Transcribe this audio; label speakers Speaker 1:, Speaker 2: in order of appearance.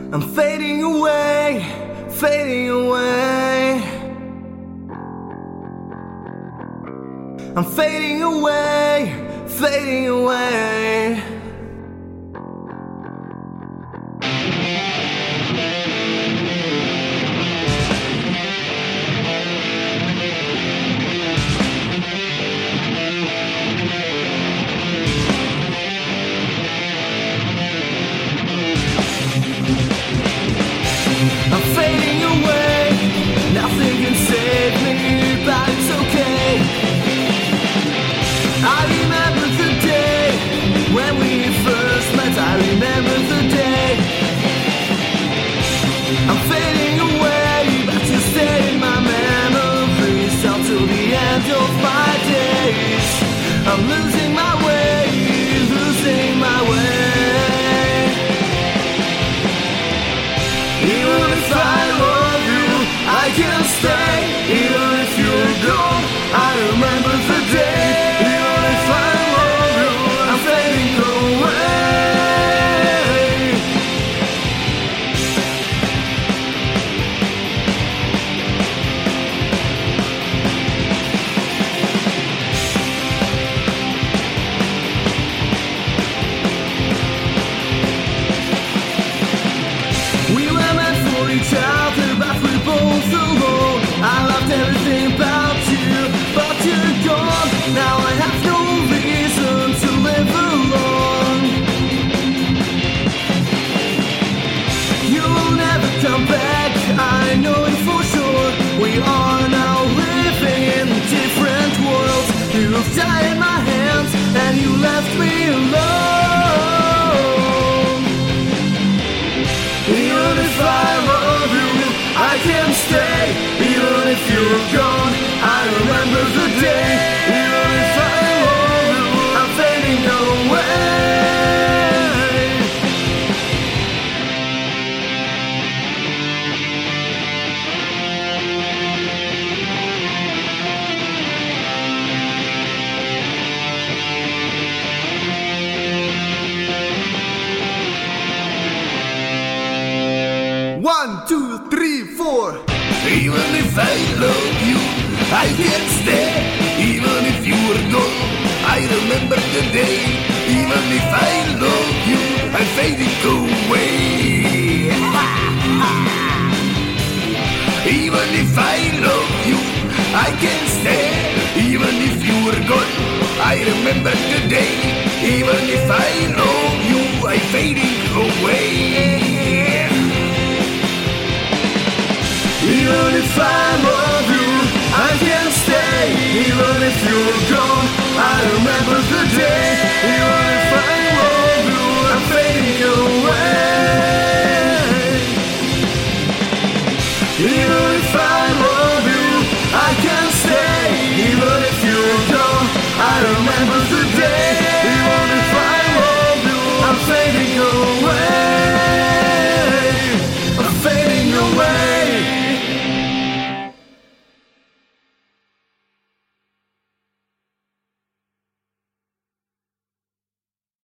Speaker 1: I'm fading away, fading away. I'm fading away, fading away. I'm fading away, nothing can save me, but it's okay. I remember the day when we first met, I remember the day. I'm fading away, but you stay in my memories until the end of my days. I'm losing my way, losing my way. Even if I love you, I can't stay. Even if you're gone, I remember the day. Even if I love you, I'm fading away. We were meant for each other, but we're both alone. I loved everything about you, but you're gone. Now I have no reason to live alone. You will never come back, I know it for sure. We are now living in different worlds. You died in my hands, and you left me alone. Even if I love you, I can't stay. Even if you're gone, I remember the day. Even if I love you, I'm fading away. 1, 2, 3, 4.
Speaker 2: Even if I love you, I can't stay. Even if you were gone, I remember the day. Even if I love you, I'm fading away. Even if I love you, I can't stay. Even if you were gone, I remember the day. Even if I love you, I'm fading away.
Speaker 1: Even if I love you, I can't stay. Even if you're gone, I remember the day. Even